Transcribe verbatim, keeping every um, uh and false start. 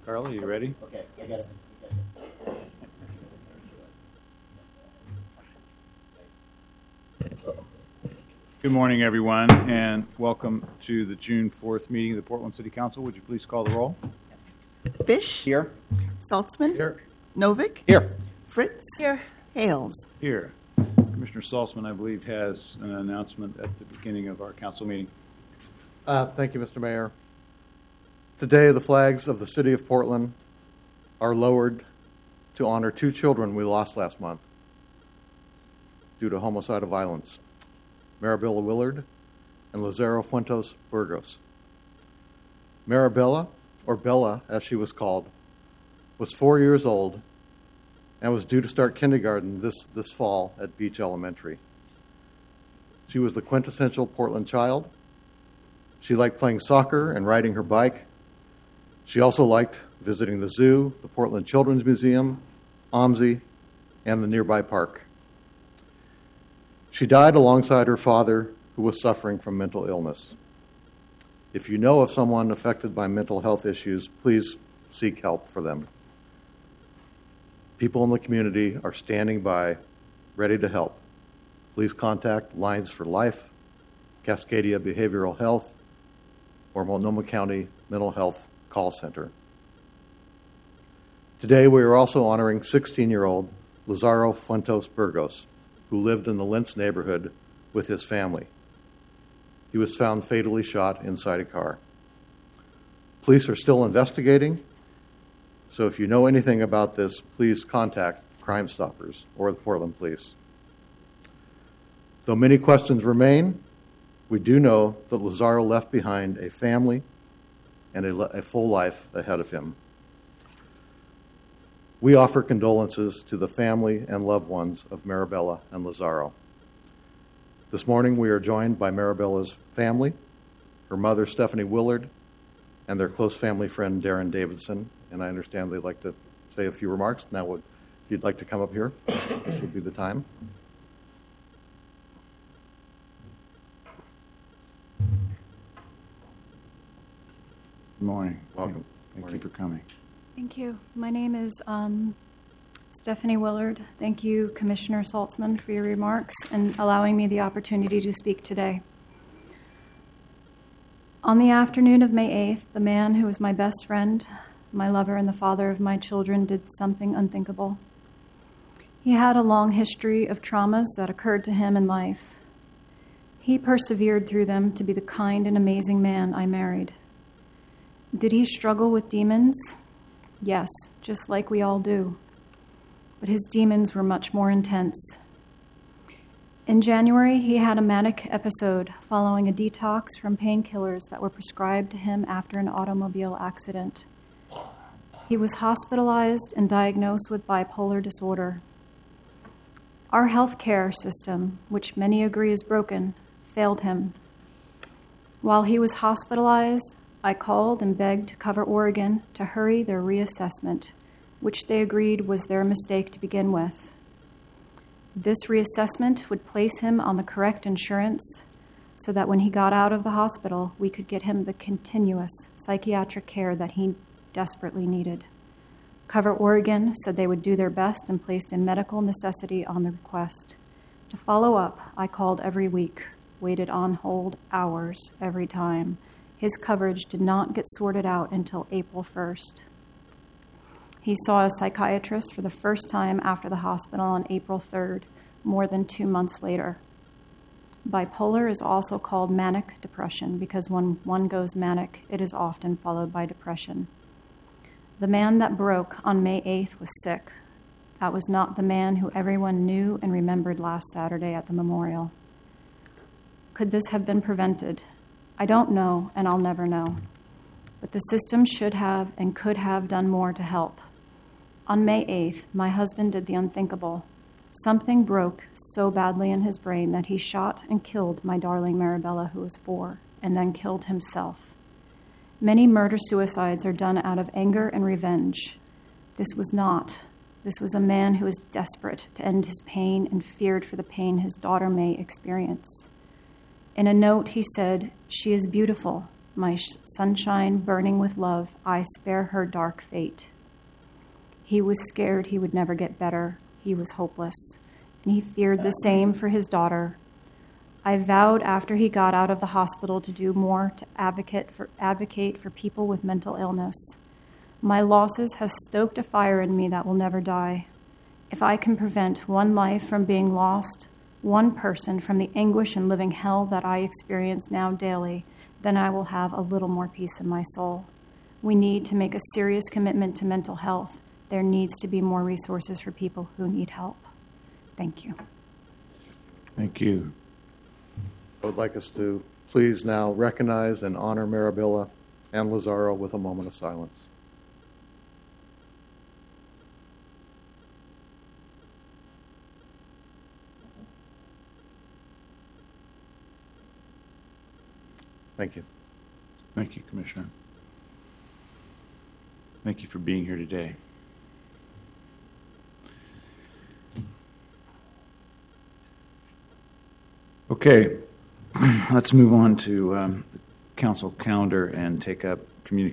Carla, you ready? Okay, I got it. Good morning, everyone, and welcome to the June fourth meeting of the Portland City Council. Would you please call the roll? Fish. Here. Saltzman. Here. Novick. Here. Fritz. Here. Hales. Here. Commissioner Saltzman, I believe, has an announcement at the beginning of our council meeting. Uh, thank you, Mister Mayor. Today, the flags of the City of Portland are lowered to honor two children we lost last month due to homicidal violence, Marabella Willard and Lazaro Fuentes Burgos. Marabella, or Bella as she was called, was four years old and was due to start kindergarten this, this fall at Beach Elementary. She was the quintessential Portland child. She liked playing soccer and riding her bike. She also liked visiting the zoo, the Portland Children's Museum, O M S I, and the nearby park. She died alongside her father, who was suffering from mental illness. If you know of someone affected by mental health issues, please seek help for them. People in the community are standing by, ready to help. Please contact Lines for Life, Cascadia Behavioral Health, or Multnomah County Mental Health Call Center. Today, we are also honoring sixteen-year-old Lazaro Fuentes Burgos, who lived in the Lentz neighborhood with his family. He was found fatally shot inside a car. Police are still investigating, so if you know anything about this, please contact Crime Stoppers or the Portland Police. Though many questions remain, we do know that Lazaro left behind a family and a, a full life ahead of him. We offer condolences to the family and loved ones of Marabella and Lazaro. This morning we are joined by Marabella's family, her mother Stephanie Willard, and their close family friend Darren Davidson, and I understand they'd like to say a few remarks. Now, would, if you'd like to come up here, this would be the time. Good morning. Welcome. Thank Morning. you for coming. Thank you. My name is um, Stephanie Willard. Thank you, Commissioner Saltzman, for your remarks and allowing me the opportunity to speak today. On the afternoon of May eighth, the man who was my best friend, my lover, and the father of my children did something unthinkable. He had a long history of traumas that occurred to him in life. He persevered through them to be the kind and amazing man I married. Did he struggle with demons? Yes, just like we all do. But his demons were much more intense. In January, he had a manic episode following a detox from painkillers that were prescribed to him after an automobile accident. He was hospitalized and diagnosed with bipolar disorder. Our healthcare system, which many agree is broken, failed him. While he was hospitalized, I called and begged Cover Oregon to hurry their reassessment, which they agreed was their mistake to begin with. This reassessment would place him on the correct insurance so that when he got out of the hospital, we could get him the continuous psychiatric care that he desperately needed. Cover Oregon said they would do their best and placed a medical necessity on the request. To follow up, I called every week, waited on hold hours every time. His coverage did not get sorted out until April first. He saw a psychiatrist for the first time after the hospital on April third, more than two months later. Bipolar is also called manic depression because when one goes manic, it is often followed by depression. The man that broke on May eighth was sick. That was not the man who everyone knew and remembered last Saturday at the memorial. Could this have been prevented? I don't know, and I'll never know. But the system should have and could have done more to help. On May eighth, my husband did the unthinkable. Something broke so badly in his brain that he shot and killed my darling Marabella, who was four, and then killed himself. Many murder-suicides are done out of anger and revenge. This was not. This was a man who was desperate to end his pain and feared for the pain his daughter may experience. In a note, he said, "She is beautiful. my sh- sunshine burning with love, I spare her dark fate. He was scared he would never get better. He was hopeless, and he feared the same for his daughter. I vowed after he got out of the hospital to do more to advocate for, advocate for people with mental illness. My losses have stoked a fire in me that will never die. If I can prevent one life from being lost, one person from the anguish and living hell that I experience now daily, then I will have a little more peace in my soul. We need to make a serious commitment to mental health. There needs to be more resources for people who need help. Thank you. Thank you. I would like us to please now recognize and honor Marabella and Lazaro with a moment of silence. Thank you. Thank you, Commissioner. Thank you for being here today. Okay, let's move on to um, the council calendar and take up communi-